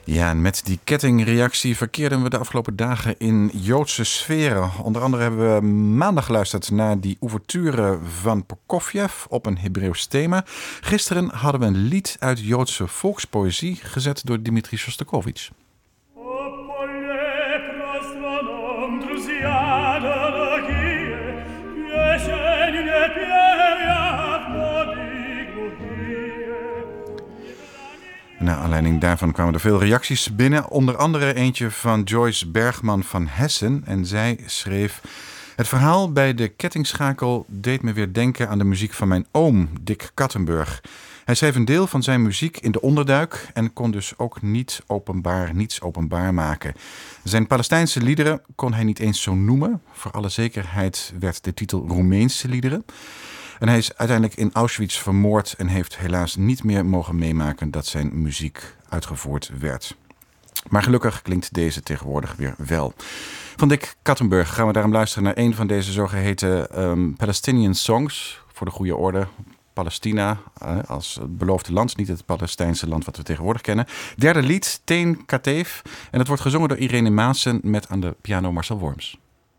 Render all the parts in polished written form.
Ja, en met die kettingreactie verkeerden we de afgelopen dagen in Joodse sferen. Onder andere hebben we maandag geluisterd naar die ouverture van Prokofjev op een Hebreeuws thema. Gisteren hadden we een lied uit Joodse volkspoëzie gezet door Dmitri Shostakovich. Naar aanleiding daarvan kwamen er veel reacties binnen. Onder andere eentje van Joyce Bergman van Hessen. En zij schreef: het verhaal bij de kettingschakel deed me weer denken aan de muziek van mijn oom, Dick Kattenburg. Hij schreef een deel van zijn muziek in de onderduik en kon dus ook niets openbaar maken. Zijn Palestijnse liederen kon hij niet eens zo noemen. Voor alle zekerheid werd de titel Roemeense liederen. En hij is uiteindelijk in Auschwitz vermoord en heeft helaas niet meer mogen meemaken dat zijn muziek uitgevoerd werd. Maar gelukkig klinkt deze tegenwoordig weer wel. Van Dick Kattenburg gaan we daarom luisteren naar een van deze zogeheten Palestinian songs. Voor de goede orde, Palestina als het beloofde land, niet het Palestijnse land wat we tegenwoordig kennen. Derde lied, Teen Kateef. En het wordt gezongen door Irene Maassen met aan de piano Marcel Worms.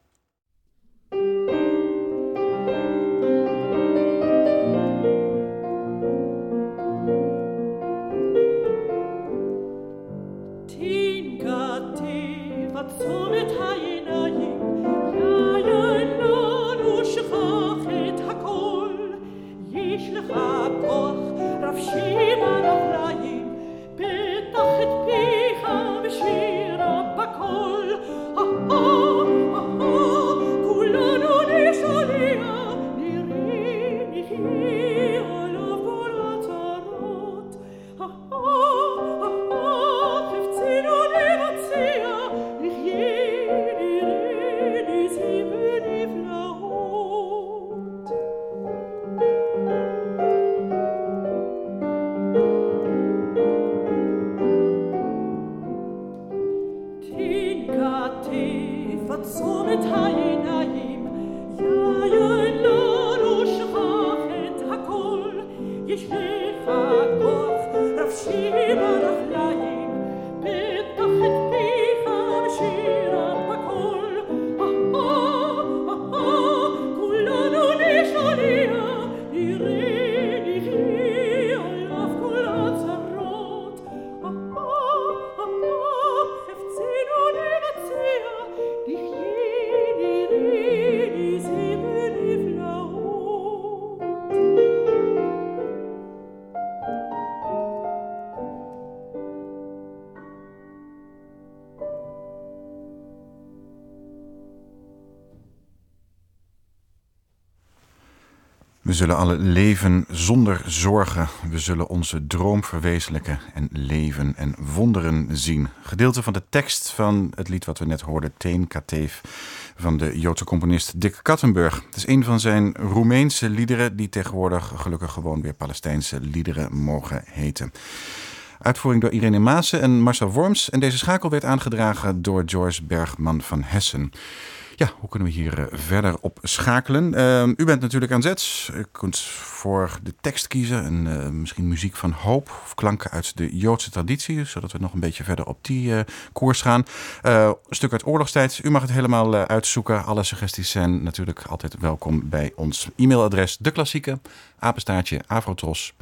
We zullen alle leven zonder zorgen. We zullen onze droom verwezenlijken en leven en wonderen zien. Gedeelte van de tekst van het lied wat we net hoorden, Teen Kateef, van de Joodse componist Dick Kattenburg. Het is een van zijn Roemeense liederen die tegenwoordig gelukkig gewoon weer Palestijnse liederen mogen heten. Uitvoering door Irene Maassen en Marcel Worms. En deze schakel werd aangedragen door Joyce Bergman van Hessen. Ja, hoe kunnen we hier verder op schakelen? U bent natuurlijk aan zet. U kunt voor de tekst kiezen en misschien muziek van hoop of klanken uit de Joodse traditie, zodat we nog een beetje verder op die koers gaan. Een stuk uit oorlogstijd. U mag het helemaal uitzoeken. Alle suggesties zijn natuurlijk altijd welkom bij ons e-mailadres, deklassieke, @avrotros.nl.